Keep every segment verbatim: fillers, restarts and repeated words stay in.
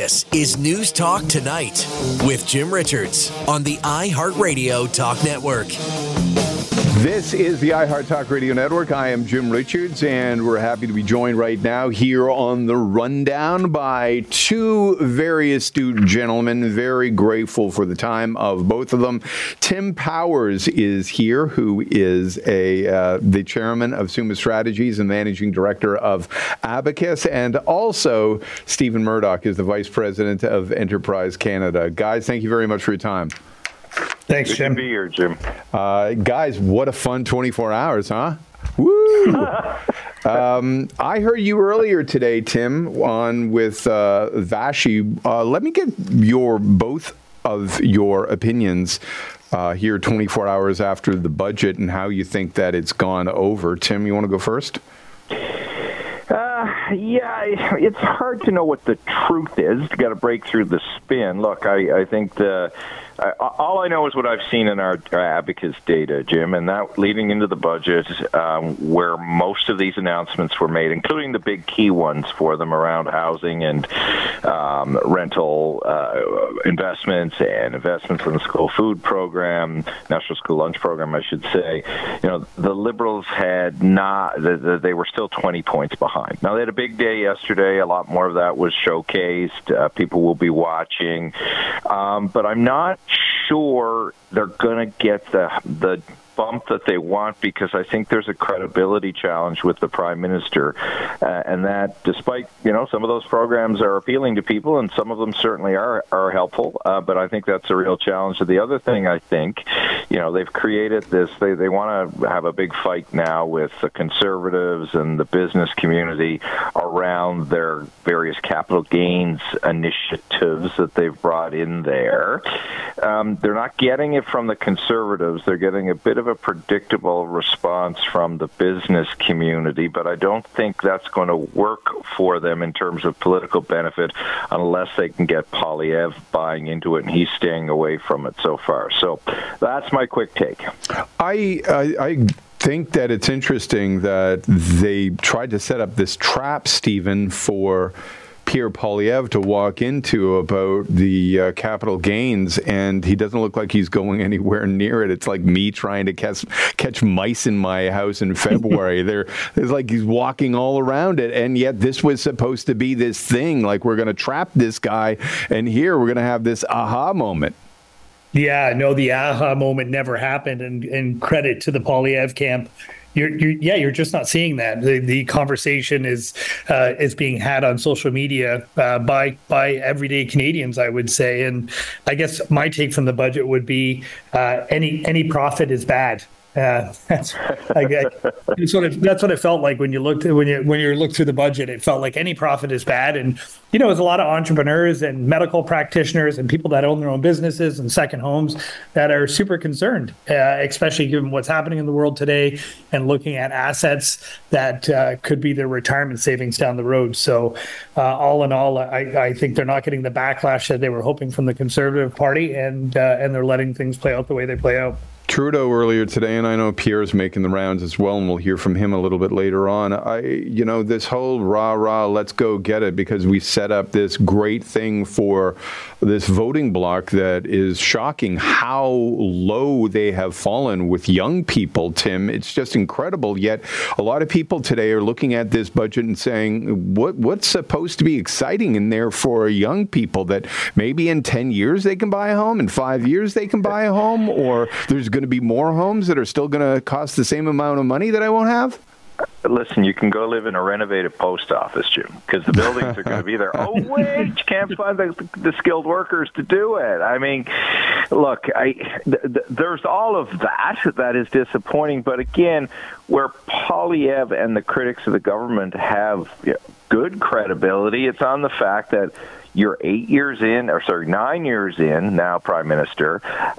This is News Talk Tonight with Jim Richards on the iHeartRadio Talk Network. This is the iHeart Talk Radio Network. I am Jim Richards, and we're happy to be joined right now here on The Rundown by two very astute gentlemen. Very grateful for the time of both of them. Tim Powers is here, who is a uh, the chairman of Summa Strategies and managing director of Abacus, and also Stephen Murdoch is the vice president of Enterprise Canada. Guys, thank you very much for your time. Thanks, Good Jim. to be here, Jim. Uh, guys, what a fun twenty-four hours, huh? Woo! um, I heard you earlier today, Tim, on with uh, Vashi. Uh, let me get your both of your opinions uh, here twenty-four hours after the budget and how you think that it's gone over. Tim, you want to go first? Uh, yeah, it's hard to know what the truth is. You got to break through the spin. Look, I, I think the uh, all I know is what I've seen in our, our Abacus data, Jim, and that leading into the budget, um, where most of these announcements were made, including the big key ones for them around housing and um, rental uh, investments and investments in the school food program, National School Lunch Program, I should say. You know, the Liberals had not; they were still twenty points behind. Now, they had a big day yesterday. A lot more of that was showcased. Uh, people will be watching. Um, but I'm not sure they're going to get the the bump that they want, because I think there's a credibility challenge with the Prime Minister, uh, and that despite, you know, some of those programs are appealing to people, and some of them certainly are, are helpful, uh, but I think that's a real challenge. So the other thing, I think, you know, they've created this, they, they want to have a big fight now with the Conservatives and the business community around their various capital gains initiatives that they've brought in there. Um, they're not getting it from the Conservatives. They're getting a bit of a predictable response from the business community, but I don't think that's going to work for them in terms of political benefit unless they can get Poilievre buying into it, and he's staying away from it so far. So that's my quick take. I I, I think that it's interesting that they tried to set up this trap, Stephen, for Pierre Poilievre to walk into about the uh, capital gains, and he doesn't look like he's going anywhere near it. It's like me trying to catch catch mice in my house in February. There, it's like he's walking all around it, and yet this was supposed to be this thing, like we're going to trap this guy, and here we're going to have this aha moment. Yeah, no, the aha moment never happened, and, and credit to the Poilievre camp. You're, you're, yeah, you're just not seeing that. The, the conversation is uh, is being had on social media uh, by by everyday Canadians, I would say. And I guess my take from the budget would be uh, any any profit is bad. Uh, that's, I guess, that's what it, that's what it felt like when you looked when you when you looked through the budget. It felt like any profit is bad, and you know, there's a lot of entrepreneurs and medical practitioners and people that own their own businesses and second homes that are super concerned, uh, especially given what's happening in the world today and looking at assets that uh, could be their retirement savings down the road. So, uh, all in all, I, I think they're not getting the backlash that they were hoping from the Conservative Party, and uh, and they're letting things play out the way they play out. Trudeau earlier today, and I know Pierre's making the rounds as well, and we'll hear from him a little bit later on. I, you know, this whole rah, rah, let's go get it, because we set up this great thing for this voting bloc that is shocking how low they have fallen with young people, Tim. It's just incredible. Yet a lot of people today are looking at this budget and saying, what what's supposed to be exciting in there for young people, that maybe in ten years they can buy a home, in five years they can buy a home, or there's going to be more homes that are still going to cost the same amount of money that I won't have? Listen, you can go live in a renovated post office, Jim, because the buildings are going to be there. Oh, wait, you can't find the, the skilled workers to do it. I mean, look, I, th- th- there's all of that that is disappointing. But again, where Poilievre and the critics of the government have you know, good credibility, it's on the fact that you're eight years in, or sorry, nine years in now, Prime Minister.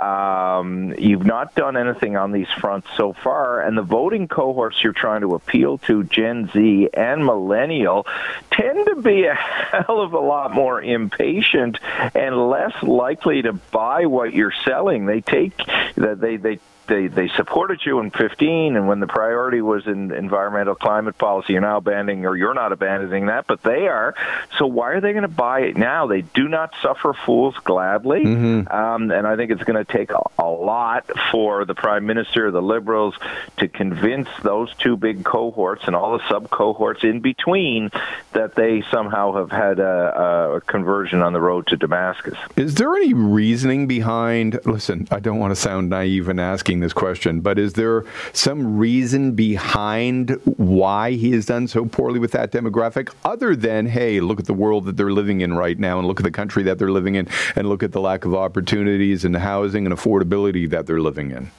Um, you've not done anything on these fronts so far, and the voting cohorts you're trying to appeal to, Gen Z and Millennial, tend to be a hell of a lot more impatient and less likely to buy what you're selling. They take, they they. they, they supported you in fifteen, and when the priority was in environmental climate policy, you're now abandoning, or you're not abandoning that, but they are. So why are they going to buy it now? They do not suffer fools gladly, mm-hmm. um, and I think it's going to take a, a lot for the Prime Minister, the Liberals, to convince those two big cohorts and all the sub-cohorts in between that they somehow have had a, a conversion on the road to Damascus. Is there any reasoning behind, listen, I don't want to sound naive in asking this question, but is there some reason behind why he has done so poorly with that demographic, other than, hey, look at the world that they're living in right now, and look at the country that they're living in, and look at the lack of opportunities and housing and affordability that they're living in?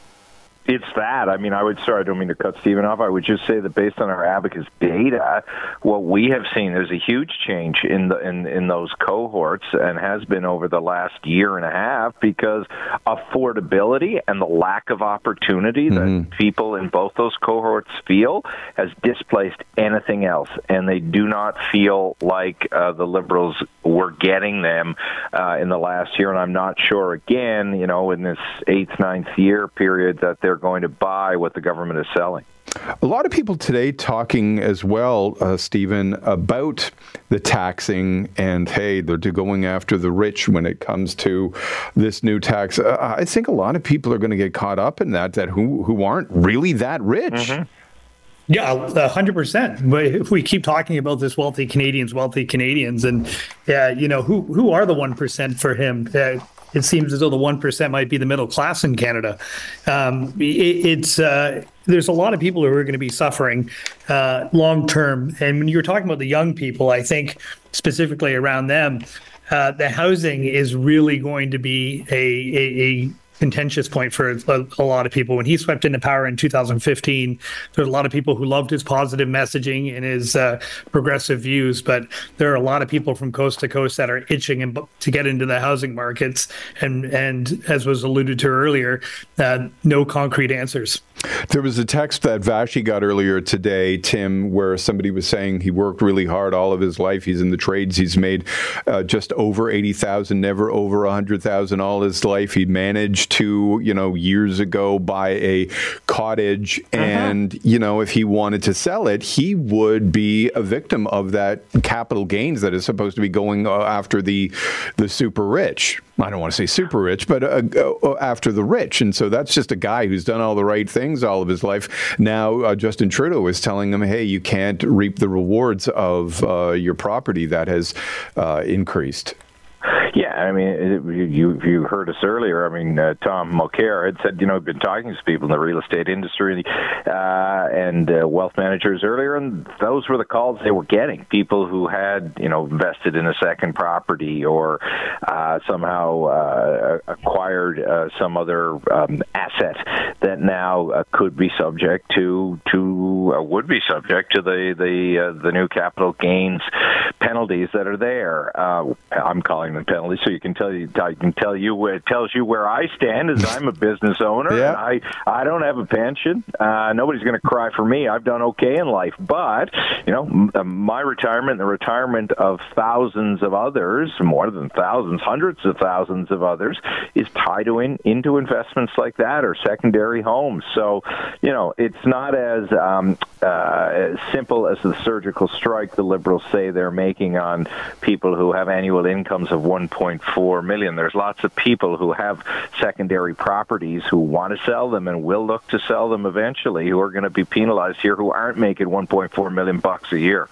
It's that. I mean, I would, sorry, I don't mean to cut Stephen off. I would just say that based on our Abacus data, what we have seen, there's a huge change in the in, in those cohorts, and has been over the last year and a half, because affordability and the lack of opportunity mm-hmm. that people in both those cohorts feel has displaced anything else. And they do not feel like uh, the Liberals were getting them uh, in the last year. And I'm not sure, again, you know, in this eighth, ninth year period, that they're going to buy what the government is selling. A lot of people today talking as well, uh, Stephen, about the taxing and, hey, they're going after the rich when it comes to this new tax. Uh, I think a lot of people are going to get caught up in that, that who, who aren't really that rich. Mm-hmm. Yeah, one hundred percent. But if we keep talking about this wealthy Canadians, wealthy Canadians, and, uh, you know, who, who are the one percent for him? Uh, It seems as though the one percent might be the middle class in Canada. Um, it, it's uh, there's a lot of people who are going to be suffering uh, long term. And when you're talking about the young people, I think specifically around them, uh, the housing is really going to be a, a, a contentious point for a, a lot of people. When he swept into power in two thousand fifteen, there's a lot of people who loved his positive messaging and his uh, progressive views, but there are a lot of people from coast to coast that are itching in, to get into the housing markets, and and as was alluded to earlier, uh, no concrete answers. There was a text that Vashi got earlier today, Tim, where somebody was saying he worked really hard all of his life. He's in the trades. He's made uh, just over eighty thousand, never over one hundred thousand all his life. He managed to, you know, years ago buy a cottage, uh-huh. and, you know, if he wanted to sell it, he would be a victim of that capital gains that is supposed to be going uh, after the the super rich. I don't want to say super rich, but uh, uh, after the rich. And so that's just a guy who's done all the right things all of his life. Now, uh, Justin Trudeau is telling him, hey, you can't reap the rewards of uh, your property that has uh, increased. Yeah, I mean, it, you you heard us earlier. I mean, uh, Tom Mulcair had said, you know, he'd been talking to people in the real estate industry uh, and uh, wealth managers earlier, and those were the calls they were getting. People who had, you know, invested in a second property or uh, somehow uh, acquired uh, some other um, asset that now uh, could be subject to to uh, would be subject to the the uh, the new capital gains penalties that are there. Uh, I'm calling them penalties, so you can tell you I can tell you where it tells you where I stand, as I'm a business owner. Yeah. And I I don't have a pension. Uh, nobody's going to cry for me. I've done okay in life, but you know, m- my retirement, the retirement of thousands of others, more than thousands, hundreds of thousands of others, is tied to in, into investments like that or secondary homes. So, you know, it's not as um, uh, as simple as the surgical strike the Liberals say they're making on people who have annual incomes of one point four million. There's lots of people who have secondary properties who want to sell them and will look to sell them eventually, who are going to be penalized here, who aren't making one point four million bucks a year.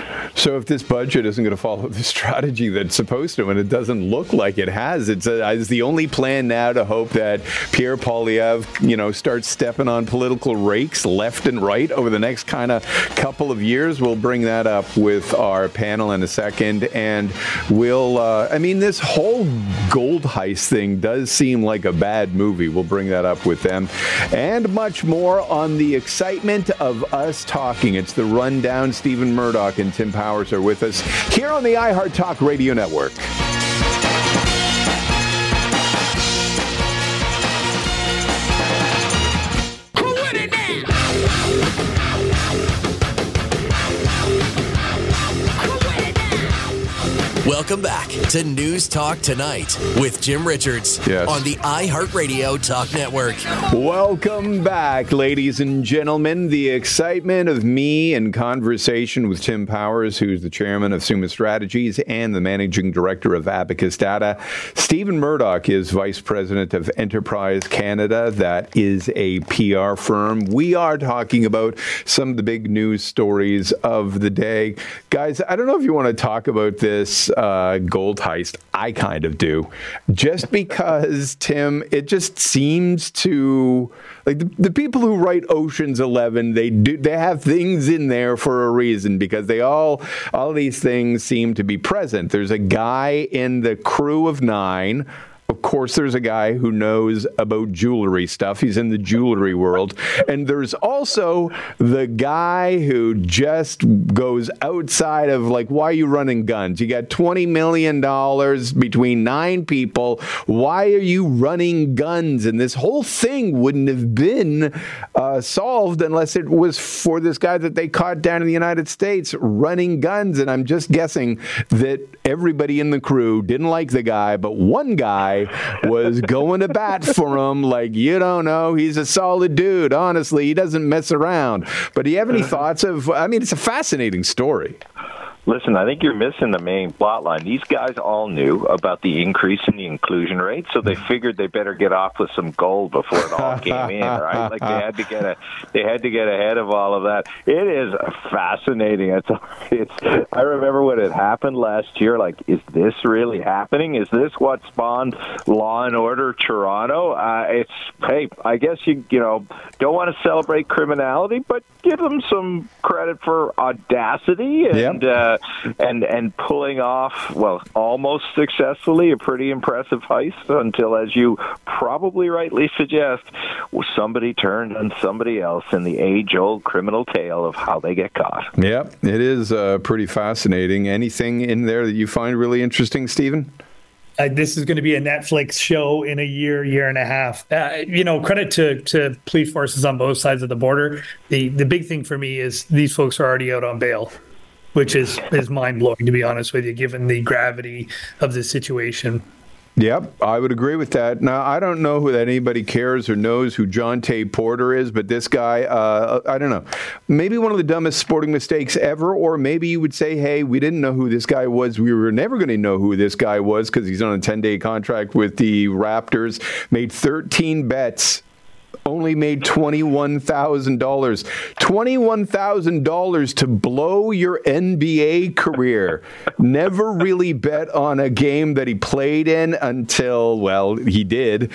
So if this budget isn't going to follow the strategy that's supposed to, and it doesn't look like it has, it's, a, it's the only plan now to hope that Pierre Poilievre, you know, starts stepping on political rakes left and right over the next kind of couple of years. We'll bring that up with our panel in a second, and we'll, uh, I mean, this whole gold heist thing does seem like a bad movie. We'll bring that up with them and much more on the excitement of us talking. It's the Rundown. Stephen Murdoch and Tim Powers are with us here on the iHeart Talk Radio Network. Welcome back to News Talk Tonight with Jim Richards yes. on the iHeartRadio Talk Network. Welcome back, ladies and gentlemen. The excitement of me and conversation with Tim Powers, who's the chairman of Summa Strategies and the managing director of Abacus Data. Stephen Murdoch is vice president of Enterprise Canada. That is a P R firm. We are talking about some of the big news stories of the day. Guys, I don't know if you want to talk about this uh, gold heist. I kind of do. Just because, Tim, it just seems to, like, the, the people who write Ocean's Eleven, they do they have things in there for a reason, because they all, all these things seem to be present. There's a guy in the crew of nine. Of course, there's a guy who knows about jewelry stuff. He's in the jewelry world. And there's also the guy who just goes outside of, like, why are you running guns? You got twenty million dollars between nine people. Why are you running guns? And this whole thing wouldn't have been uh, solved unless it was for this guy that they caught down in the United States running guns. And I'm just guessing that everybody in the crew didn't like the guy, but one guy was going to bat for him like, you don't know, he's a solid dude. Honestly, he doesn't mess around. But do you have any thoughts of, I mean, it's a fascinating story. Listen, I think you're missing the main plot line. These guys all knew about the increase in the inclusion rate, so they figured they better get off with some gold before it all came in, right? Like they had to get a, they had to get ahead of all of that. It is fascinating. It's, it's. I remember when it happened last year. Like, is this really happening? Is this what spawned Law and Order Toronto? Uh, it's hey, I guess you you know don't want to celebrate criminality, but give them some credit for audacity and. Yep. Uh, and and pulling off, well, almost successfully, a pretty impressive heist until, as you probably rightly suggest, somebody turned on somebody else in the age-old criminal tale of how they get caught. Yep, it is uh, pretty fascinating. Anything in there that you find really interesting, Stephen? Uh, this is going to be a Netflix show in a year, year and a half. Uh, you know, credit to to police forces on both sides of the border. The the big thing for me is these folks are already out on bail, which is, is mind-blowing, to be honest with you, given the gravity of the situation. Yep, I would agree with that. Now, I don't know who that anybody cares or knows who John Tay Porter is, but this guy, uh, I don't know, maybe one of the dumbest sporting mistakes ever, or maybe you would say, hey, we didn't know who this guy was. We were never going to know who this guy was because he's on a ten-day contract with the Raptors, made thirteen bets. Only made twenty-one thousand dollars. twenty-one thousand dollars to blow your N B A career. Never really bet on a game that he played in until, well, he did.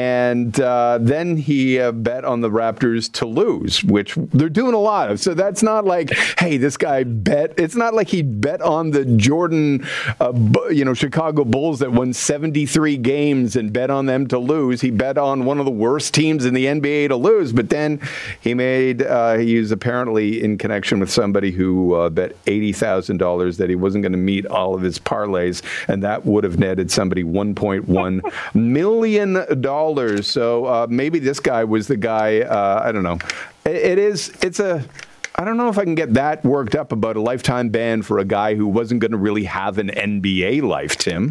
And uh, then he uh, bet on the Raptors to lose, which they're doing a lot of. So that's not like, hey, this guy bet. It's not like he bet on the Jordan, uh, you know, Chicago Bulls that won seventy-three games and bet on them to lose. He bet on one of the worst teams in the N B A to lose, but then he made, uh, he was apparently in connection with somebody who uh, bet eighty thousand dollars that he wasn't going to meet all of his parlays, and that would have netted somebody one point one million dollars. So uh, maybe this guy was the guy, uh, I don't know. It, it is, it's a, I don't know if I can get that worked up about a lifetime ban for a guy who wasn't going to really have an N B A life, Tim.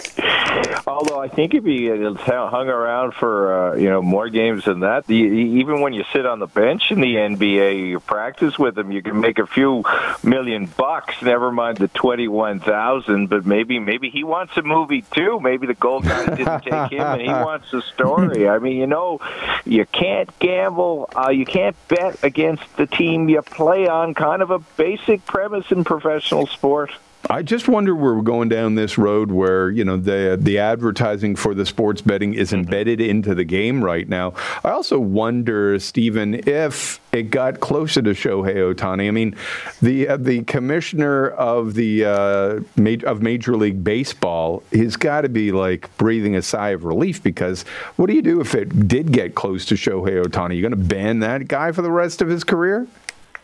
Although I think if he hung around for uh, you know more games than that, the, even when you sit on the bench in the N B A, you practice with him, you can make a few million bucks. Never mind the twenty-one thousand. But maybe maybe he wants a movie too. Maybe the gold guy didn't take him, and he wants a story. I mean, you know, you can't gamble, uh, you can't bet against the team you play on. Kind of a basic premise in professional sport. I just wonder where we're going down this road where, you know, the the advertising for the sports betting is embedded into the game right now. I also wonder, Stephen, if it got closer to Shohei Ohtani. I mean, the uh, the commissioner of the uh, ma- of Major League Baseball has got to be like breathing a sigh of relief, because what do you do if it did get close to Shohei Ohtani? You going to ban that guy for the rest of his career?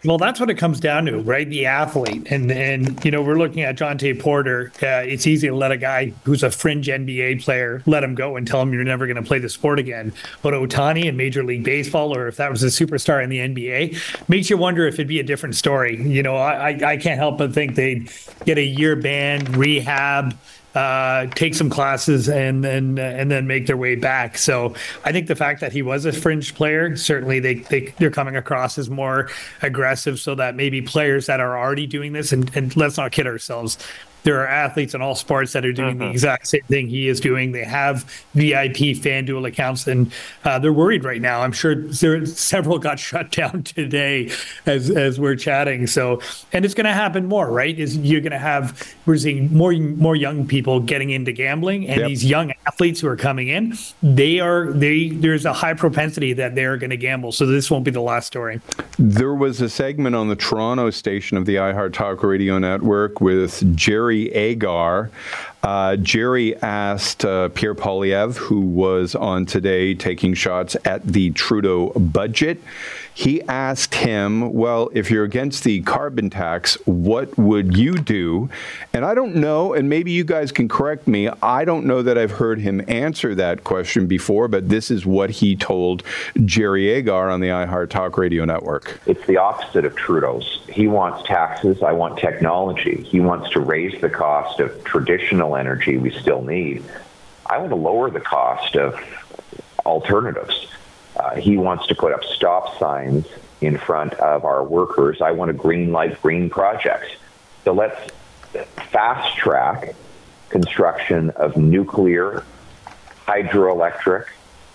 Well, that's what it comes down to, right? The athlete. And, and you know, we're looking at Jontay Porter. Uh, it's easy to let a guy who's a fringe N B A player, let him go and tell him you're never going to play the sport again. But Ohtani in Major League Baseball, or if that was a superstar in the N B A, makes you wonder if it'd be a different story. You know, I, I can't help but think they'd get a year ban, rehab, uh, take some classes, and then uh, and then make their way back. So I think the fact that he was a fringe player, certainly they, they they're coming across as more aggressive, so that maybe players that are already doing this, and, and let's not kid ourselves, there are athletes in all sports that are doing uh-huh. the exact same thing he is doing. They have V I P FanDuel accounts, and uh, they're worried right now. I'm sure there several got shut down today as as we're chatting. So, and it's going to happen more, right? Is you're going to have we're seeing more more young people getting into gambling, and yep. these young athletes who are coming in, they are they there's a high propensity that they're going to gamble. So this won't be the last story. There was a segment on the Toronto station of the iHeart Talk Radio Network with Jerry Agar. Uh, Jerry asked uh, Pierre Poilievre, who was on today taking shots at the Trudeau budget. He asked him, well, if you're against the carbon tax, what would you do? And I don't know, and maybe you guys can correct me, I don't know that I've heard him answer that question before, but this is what he told Jerry Agar on the iHeart Talk Radio Network. It's the opposite of Trudeau's. He wants taxes, I want technology. He wants to raise the cost of traditional energy we still need. I want to lower the cost of alternatives. Uh, he wants to put up stop signs in front of our workers. I want to green light green projects. So let's fast track construction of nuclear, hydroelectric,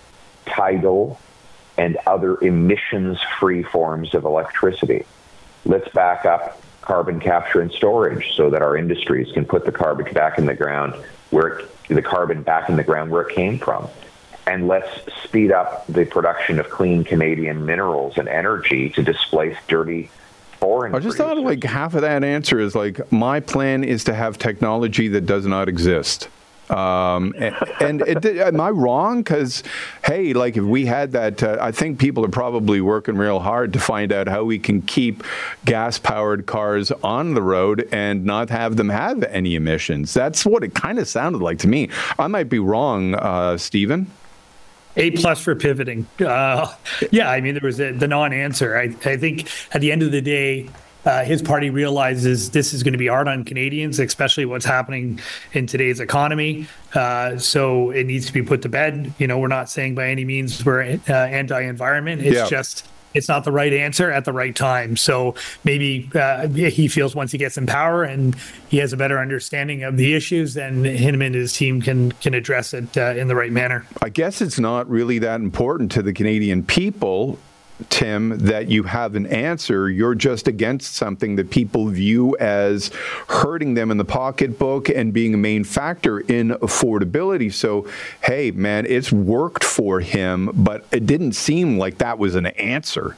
tidal, and other emissions-free forms of electricity. Let's back up carbon capture and storage so that our industries can put the carbon back in the ground where it, the carbon back in the ground where it came from. And let's speed up the production of clean Canadian minerals and energy to displace dirty foreign I just producers. thought like half of that answer is like, my plan is to have technology that does not exist. Um, and and it, am I wrong? Because, hey, like if we had that, uh, I think people are probably working real hard to find out how we can keep gas-powered cars on the road and not have them have any emissions. That's what it kind of sounded like to me. I might be wrong, uh, Stephen. A plus for pivoting. Uh, yeah, I mean, there was a, the non-answer. I, I think at the end of the day, uh, his party realizes this is going to be hard on Canadians, especially what's happening in today's economy. Uh, so it needs to be put to bed. You know, we're not saying by any means we're uh, anti-environment. It's yeah. just it's not the right answer at the right time. So maybe uh, he feels once he gets in power and he has a better understanding of the issues, then him and his team can can address it uh, in the right manner. I guess it's not really that important to the Canadian people, Tim, that you have an answer. You're just against something that people view as hurting them in the pocketbook and being a main factor in affordability. So, hey, man, it's worked for him, but it didn't seem like that was an answer.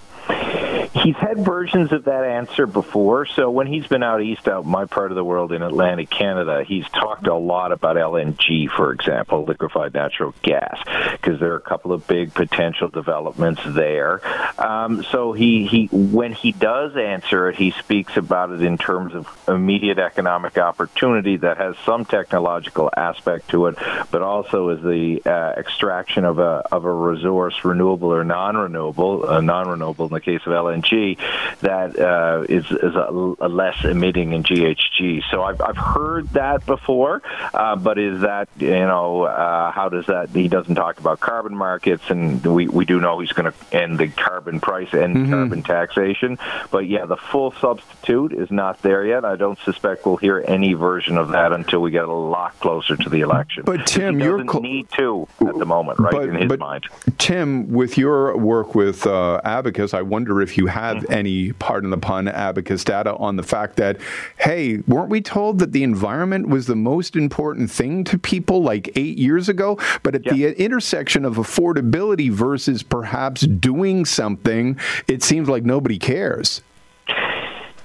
He's had versions of that answer before. So when he's been out east, out my part of the world in Atlantic Canada, he's talked a lot about L N G, for example, liquefied natural gas, because there are a couple of big potential developments there. Um, so he, he, when he does answer it, he speaks about it in terms of immediate economic opportunity that has some technological aspect to it, but also is the uh, extraction of a of a resource, renewable or non-renewable, uh, non-renewable in the case of L N G, that uh, is, is a, a less emitting in G H G. So I've, I've heard that before, uh, but is that, you know, uh, how does that, he doesn't talk about carbon markets, and we, we do know he's going to end the carbon price and mm-hmm. carbon taxation. But yeah, the full substitute is not there yet. I don't suspect we'll hear any version of that until we get a lot closer to the election. But Tim, he you're doesn't need to at the moment, right, but, in his but, mind. Tim, with your work with uh, Abacus, I wonder if you have mm-hmm. any, pardon the pun, Abacus data on the fact that, hey, weren't we told that the environment was the most important thing to people like eight years ago? But at yeah. the intersection of affordability versus perhaps doing something, it seems like nobody cares.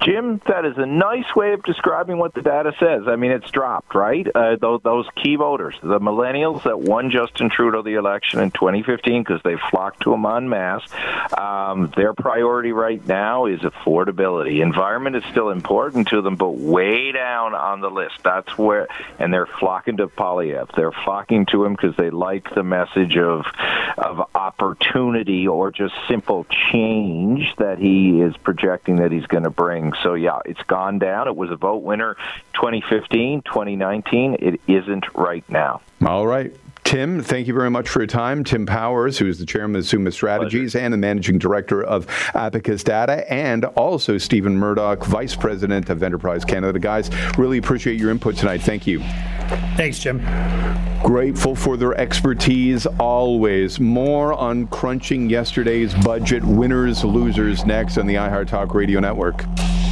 Jim, that is a nice way of describing what the data says. I mean, it's dropped, right? Uh, those, those key voters, the millennials that won Justin Trudeau the election in twenty fifteen because they flocked to him en masse, um, their priority right now is affordability. Environment is still important to them, but way down on the list. That's where, and they're flocking to Poilievre. They're flocking to him because they like the message of of opportunity or just simple change that he is projecting that he's going to bring. So, yeah, it's gone down. It was a vote winner twenty fifteen, twenty nineteen. It isn't right now. All right. Tim, thank you very much for your time. Tim Powers, who is the chairman of Summa Strategies Pleasure. and the managing director of Abacus Data, and also Stephen Murdoch, vice president of Enterprise Canada. Guys, really appreciate your input tonight. Thank you. Thanks, Jim. Grateful for their expertise always. More on crunching yesterday's budget, winners, losers, next on the iHeart Talk Radio Network.